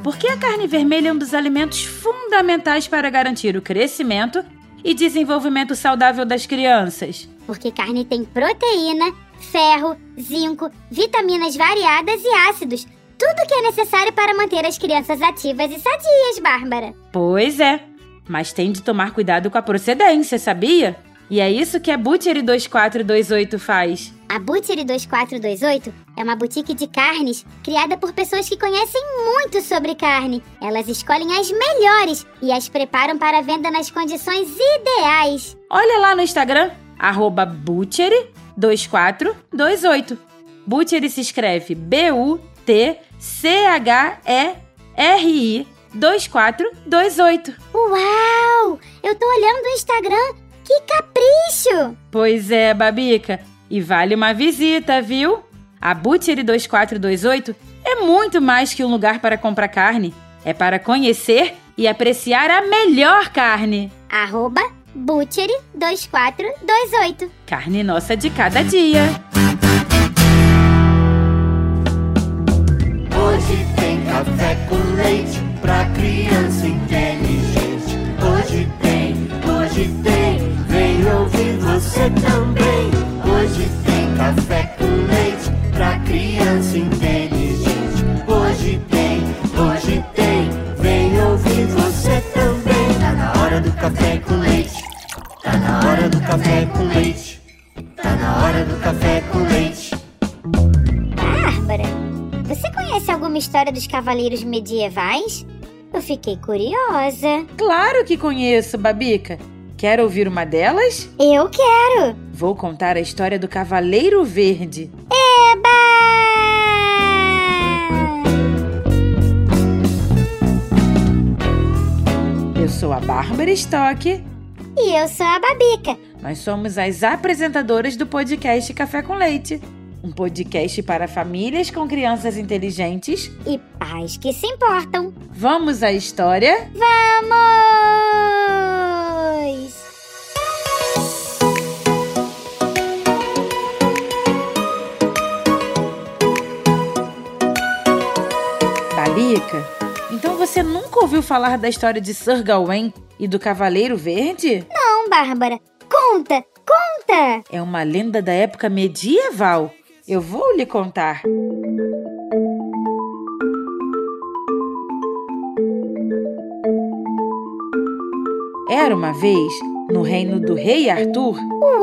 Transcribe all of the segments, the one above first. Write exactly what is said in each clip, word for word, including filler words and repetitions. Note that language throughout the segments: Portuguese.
Porque a carne vermelha é um dos alimentos fundamentais para garantir o crescimento e desenvolvimento saudável das crianças. Porque carne tem proteína, ferro, zinco, vitaminas variadas e ácidos. Tudo que é necessário para manter as crianças ativas e sadias, Bárbara. Pois é, mas tem de tomar cuidado com a procedência, sabia? E é isso que a Butchery dois quatro dois oito faz. A Butchery dois quatro dois oito é uma boutique de carnes criada por pessoas que conhecem muito sobre carne. Elas escolhem as melhores e as preparam para venda nas condições ideais. Olha lá no Instagram, arroba Butchery dois quatro dois oito. Butchery se escreve B U T C H E R I dois quatro dois oito. Uau! Eu tô olhando o Instagram. Que capricho! Pois é, Babica. E vale uma visita, viu? A Butchery dois quatro dois oito é muito mais que um lugar para comprar carne. É para conhecer e apreciar a melhor carne. Arroba Butchery dois quatro dois oito. Carne nossa de cada dia. Hoje tem café com leite pra criança inteligente. Hoje tem, hoje tem, vem ouvir você também. Hoje tem café com leite pra criança inteligente. Hoje tem, hoje tem, vem ouvir você também. Tá na hora do café com leite. Tá na hora do café com leite. Tá na hora do café com leite. Bárbara, você conhece alguma história dos cavaleiros medievais? Eu fiquei curiosa. Claro que conheço, Babica. Quer ouvir uma delas? Eu quero! Vou contar a história do Cavaleiro Verde. Eba! Eu sou a Bárbara Stock. E eu sou a Babica. Nós somos as apresentadoras do podcast Café com Leite. Um podcast para famílias com crianças inteligentes e pais que se importam. Vamos à história? Vamos! Babica, então você nunca ouviu falar da história de Sir Gawain e do Cavaleiro Verde? Não, Bárbara. Conta, conta! É uma lenda da época medieval. Eu vou lhe contar. Era uma vez, no reino do rei Arthur...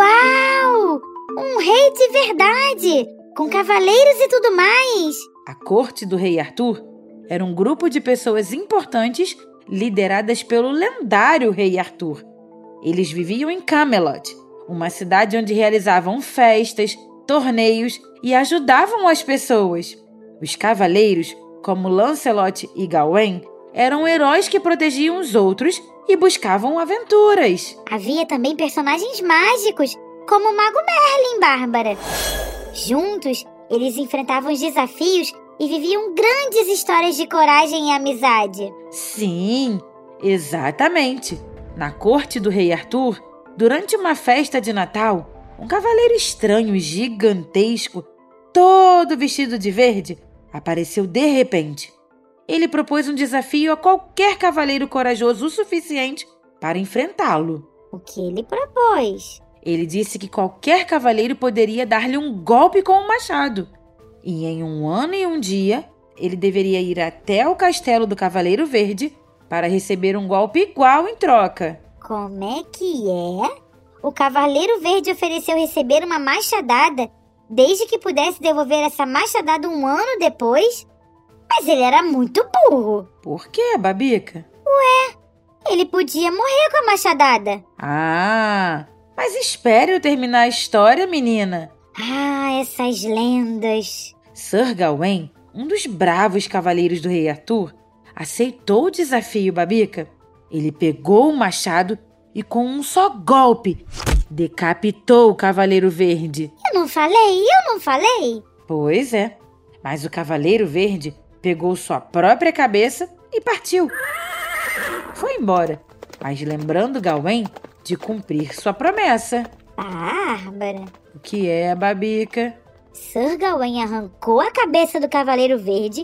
Uau! Um rei de verdade! Com cavaleiros e tudo mais! A corte do rei Arthur era um grupo de pessoas importantes lideradas pelo lendário rei Arthur. Eles viviam em Camelot, uma cidade onde realizavam festas, torneios e ajudavam as pessoas. Os cavaleiros, como Lancelot e Gawain, eram heróis que protegiam os outros e buscavam aventuras. Havia também personagens mágicos, como o Mago Merlin, Bárbara. Juntos, eles enfrentavam os desafios e viviam grandes histórias de coragem e amizade. Sim, exatamente. Na corte do rei Arthur, durante uma festa de Natal, um cavaleiro estranho e gigantesco, todo vestido de verde, apareceu de repente. Ele propôs um desafio a qualquer cavaleiro corajoso o suficiente para enfrentá-lo. O que ele propôs? Ele disse que qualquer cavaleiro poderia dar-lhe um golpe com um machado. E em um ano e um dia, ele deveria ir até o castelo do Cavaleiro Verde para receber um golpe igual em troca. Como é que é? O Cavaleiro Verde ofereceu receber uma machadada, desde que pudesse devolver essa machadada um ano depois? Mas ele era muito burro. Por quê, Babica? Ué, ele podia morrer com a machadada. Ah, mas espere eu terminar a história, menina. Ah, essas lendas. Sir Gawain, um dos bravos cavaleiros do rei Arthur, aceitou o desafio, Babica. Ele pegou o machado e com um só golpe decapitou o Cavaleiro Verde. Eu não falei, eu não falei. Pois é, mas o Cavaleiro Verde pegou sua própria cabeça e partiu. Foi embora, mas lembrando Gawain de cumprir sua promessa. Bárbara. O que é, Babica? Sir Gawain arrancou a cabeça do Cavaleiro Verde,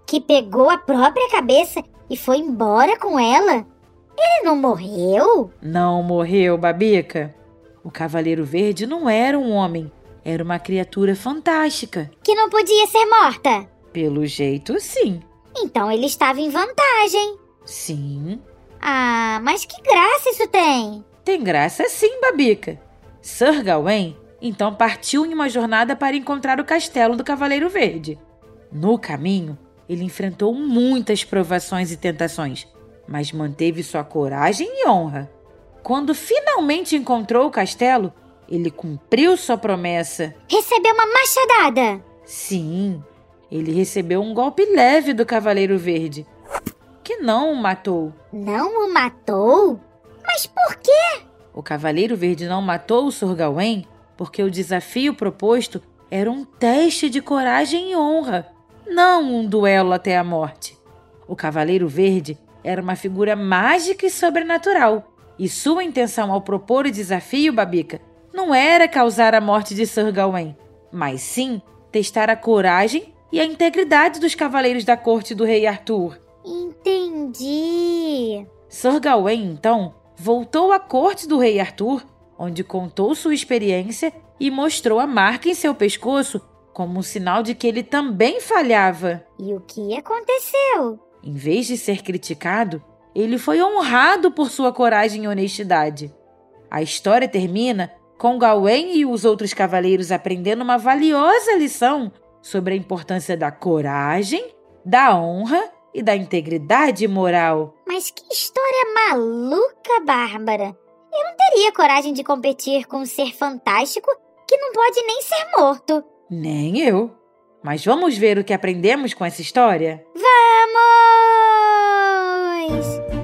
que pegou a própria cabeça e foi embora com ela? Ele não morreu? Não morreu, Babica. O Cavaleiro Verde não era um homem, era uma criatura fantástica. Que não podia ser morta? Pelo jeito, sim. Então ele estava em vantagem. Sim. Ah, mas que graça isso tem? Tem graça sim, Babica. Sir Gawain então partiu em uma jornada para encontrar o castelo do Cavaleiro Verde. No caminho, ele enfrentou muitas provações e tentações, mas manteve sua coragem e honra. Quando finalmente encontrou o castelo, ele cumpriu sua promessa. Recebeu uma machadada? Sim, ele recebeu um golpe leve do Cavaleiro Verde, que não o matou. Não o matou? Mas por quê? O Cavaleiro Verde não matou o Sir Gawain porque o desafio proposto era um teste de coragem e honra, não um duelo até a morte. O Cavaleiro Verde era uma figura mágica e sobrenatural, e sua intenção ao propor o desafio, Babica, não era causar a morte de Sir Gawain, mas sim testar a coragem e a integridade dos cavaleiros da corte do rei Arthur. Entendi. Sir Gawain, então, voltou à corte do rei Arthur, onde contou sua experiência e mostrou a marca em seu pescoço como um sinal de que ele também falhava. E o que aconteceu? Em vez de ser criticado, ele foi honrado por sua coragem e honestidade. A história termina com Gawain e os outros cavaleiros aprendendo uma valiosa lição sobre a importância da coragem, da honra e da integridade moral. Mas que história maluca, Bárbara! Eu não teria coragem de competir com um ser fantástico que não pode nem ser morto. Nem eu. Mas vamos ver o que aprendemos com essa história? Vamos!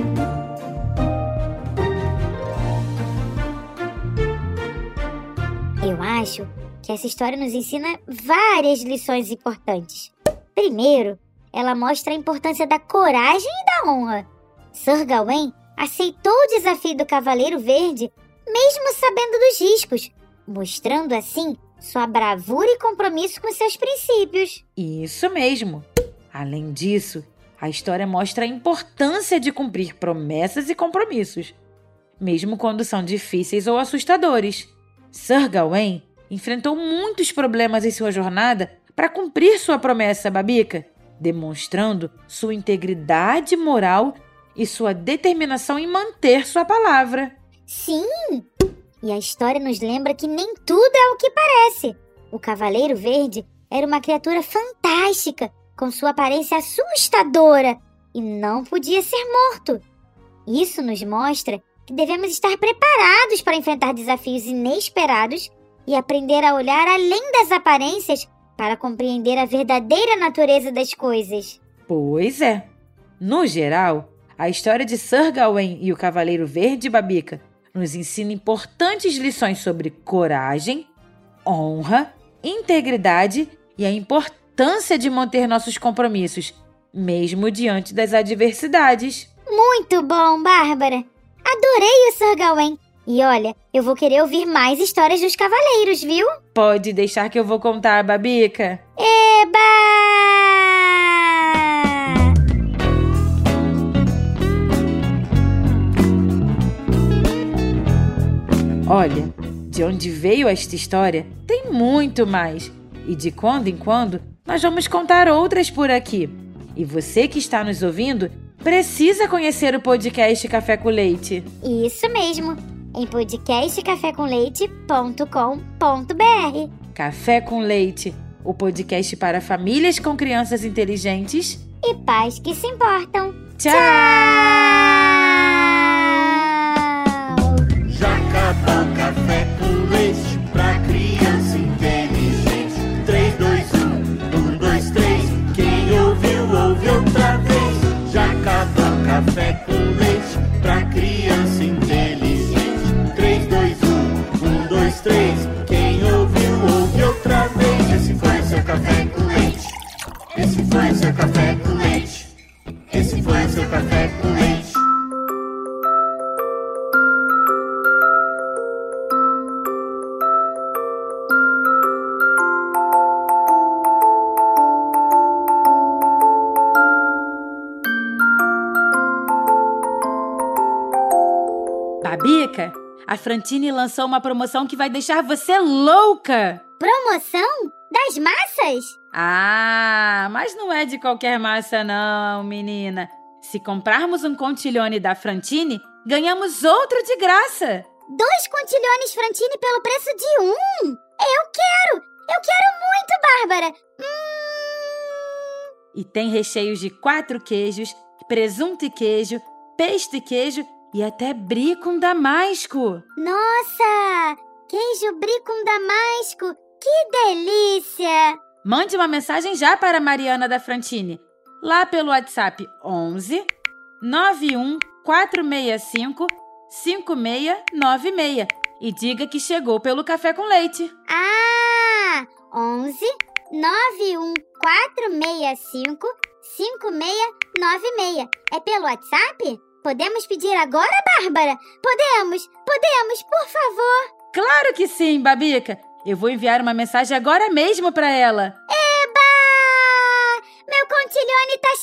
Eu acho que essa história nos ensina várias lições importantes. Primeiro, ela mostra a importância da coragem e da honra. Sir Gawain aceitou o desafio do Cavaleiro Verde, mesmo sabendo dos riscos, mostrando assim sua bravura e compromisso com seus princípios. Isso mesmo. Além disso, a história mostra a importância de cumprir promessas e compromissos, mesmo quando são difíceis ou assustadores. Sir Gawain enfrentou muitos problemas em sua jornada para cumprir sua promessa, Babica, demonstrando sua integridade moral e sua determinação em manter sua palavra. Sim! E a história nos lembra que nem tudo é o que parece. O Cavaleiro Verde era uma criatura fantástica, com sua aparência assustadora, e não podia ser morto. Isso nos mostra que devemos estar preparados para enfrentar desafios inesperados e aprender a olhar além das aparências para compreender a verdadeira natureza das coisas. Pois é. No geral, a história de Sir Gawain e o Cavaleiro Verde, Babica, nos ensina importantes lições sobre coragem, honra, integridade e a importância de manter nossos compromissos, mesmo diante das adversidades. Muito bom, Bárbara! Adorei o Sir Gawain. E olha, eu vou querer ouvir mais histórias dos cavaleiros, viu? Pode deixar que eu vou contar, Babica. Eba! Olha, de onde veio esta história, tem muito mais. E de quando em quando, nós vamos contar outras por aqui. E você que está nos ouvindo, precisa conhecer o podcast Café com Leite. Isso mesmo, em podcast café com leite ponto com ponto b r. Café com Leite, o podcast para famílias com crianças inteligentes e pais que se importam. Tchau! Já acabou o café com leite pra criança inteligente. Três, dois, um, um, dois, três. Quem ouviu, ouve outra vez. Já acabou o café com leite pra criança inteligente. Três, dois, um, um, dois, três. Quem ouviu, ouve outra vez. Esse foi o seu café com leite. Esse foi o seu café com leite. Esse foi o seu café com leite. Babica, a Frantini lançou uma promoção que vai deixar você louca! Promoção? Das massas? Ah, mas não é de qualquer massa não, menina. Se comprarmos um contiglione da Frantini, ganhamos outro de graça. Dois contigliones Frantini pelo preço de um? Eu quero! Eu quero muito, Bárbara! Hum... E tem recheios de quatro queijos, presunto e queijo, pesto e queijo e até brie com damasco. Nossa! Queijo brie com damasco! Que delícia! Mande uma mensagem já para a Mariana da Frantini, lá pelo WhatsApp onze, nove um quatro seis cinco, cinco seis nove seis e diga que chegou pelo Café com Leite. Ah! onze, nove um quatro seis cinco, cinco seis nove seis. É pelo WhatsApp? Podemos pedir agora, Bárbara? Podemos, podemos, por favor. Claro que sim, Babica. Eu vou enviar uma mensagem agora mesmo para ela. Eba! Meu contiglione tá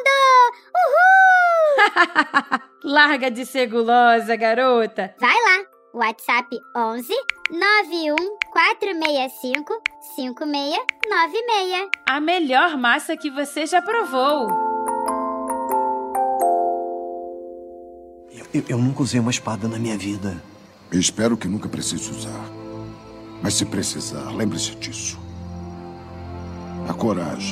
chegando! Uhul! Larga de ser gulosa, garota. Vai lá. WhatsApp onze, nove um quatro seis cinco, cinco seis nove seis. A melhor massa que você já provou. Eu, eu, eu nunca usei uma espada na minha vida. Espero que nunca precise usar. Mas se precisar, lembre-se disso. A coragem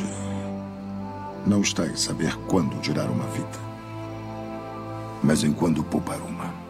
não está em saber quando tirar uma vida, mas em quando poupar uma.